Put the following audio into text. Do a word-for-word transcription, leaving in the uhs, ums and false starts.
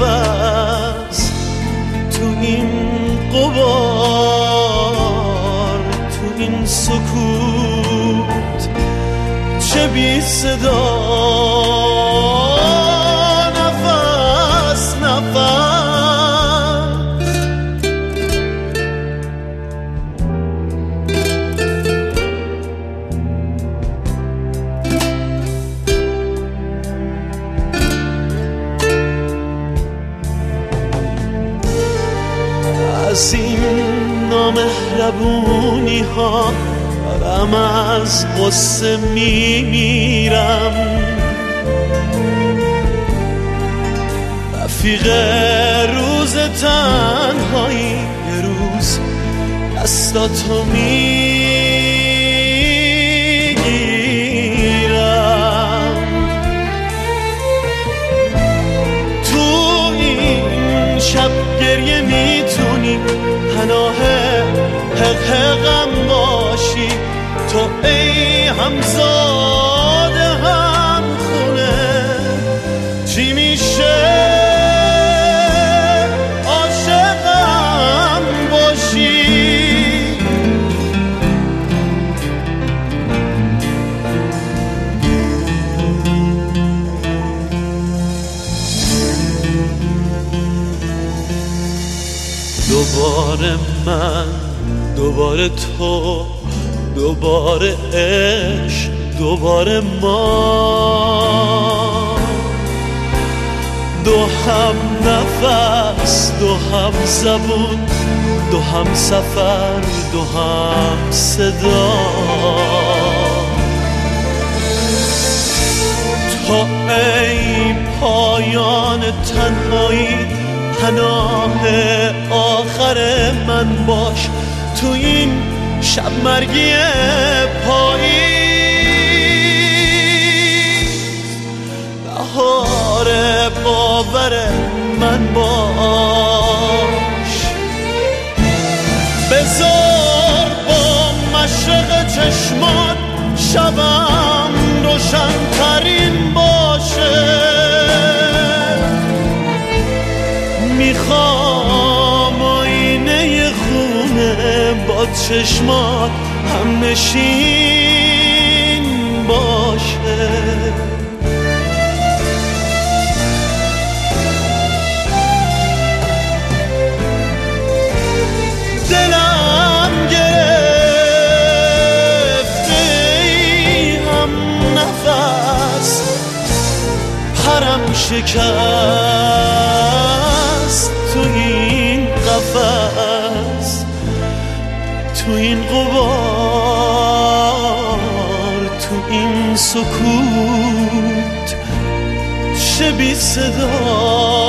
نفس تو این غبار، تو این سکوت چه بی صدا، نفس نفس. از این نامهربونی ها دارم از غصه میمیرم، رفیق روز تنهایی یه روز دستاتو میگیرم. تو این شب گریه میتونی پناه حق حقم باشی، تو ای همزاده هم خونه چی میشه عاشقم باشی. دوباره من، دوباره تو، دوباره عشق، دوباره ما، دو هم نفس، دو هم زبون، دو هم سفر، دو هم صدا. تو ای پایان تنهایی پناه آخر من باش، تو این شب مرگی پاییز بهار باور من باش. بذار با مشرق چشمات شبم روشن ترین باشه، میخوام آینه خونه با چشمات هم نشین باشه. دلم گرفته ای هم نفس، پرم شکست تو این قفس، تو این غبار، تو این سکوت چه بی صدا.